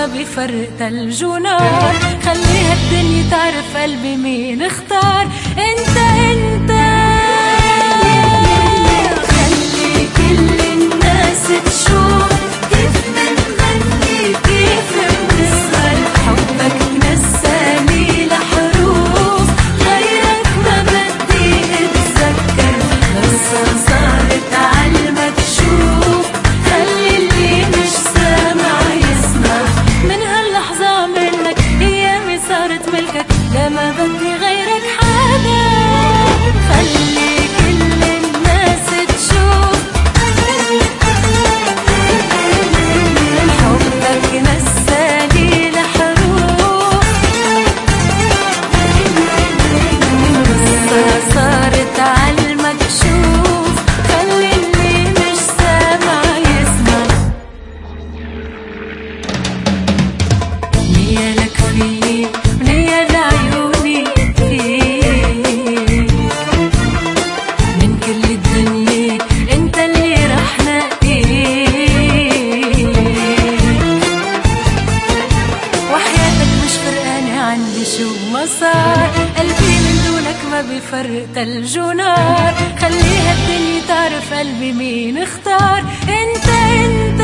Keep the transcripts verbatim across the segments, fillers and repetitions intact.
ما بيفرق تلج ونار. خليها الدنيا تعرف قلبي مين اختار. انت انت خلي كل الناس تشوف كيف منغني كيف بنسهر. حبك نساني لحروف غيرك ما بدي اتذكر. قصة صارت عالمك شوف خلي اللي مش سامع يسمع. من هاللحظة منك ايامي صارت ملكك لما بدي غيرك حدا. خلي كل الناس تشوف حبك نساني لحروف. قصة صارت عالمكشوف خلي اللي مش سامع يسمع. نية لك فيي ونية لعيوني فيك. من كل الدنيا انت اللي رح نقيك. وحياتك مش فرقانة عندي شو ما صار. قلبي من دونك ما بيفرق تلج ونار. خليها الدنيا تعرف قلبي مين اختار. انت انت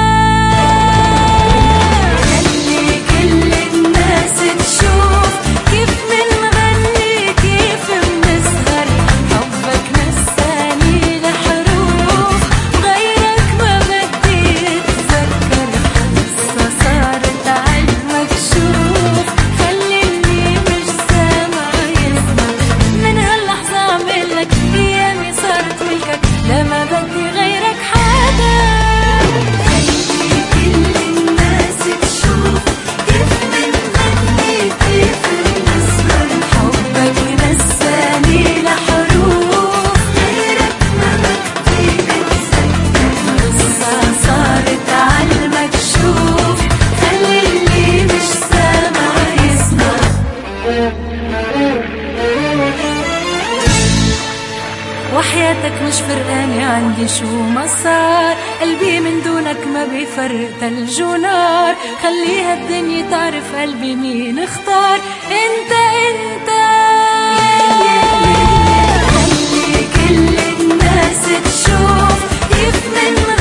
خلي كل الناس تشوف كيف منغني كيف بنسهر. حبك نساني لحروف غيرك ما بدي اتذكر. قصة صارت عالمكشوف خلي اللي مش سامع يسمع. من هاللحظة عملك ايامي صارت ملكك لما بدي غيرك حدا. خلي كل الناس تشوف كيف منغني كيف بنسهر. حبك نساني لحروف غيرك ما بدي اتذكر. قصة صارت عالمكشوف خلي اللي مش سامع يسمع. وحياتك مش فرقانة عندي شو ما صار. قلبي من دونك ما بيفرق تلج ونار. خليها الدنيا تعرف قلبي مين اختار. انت انت خلي كل الناس تشوف كيف من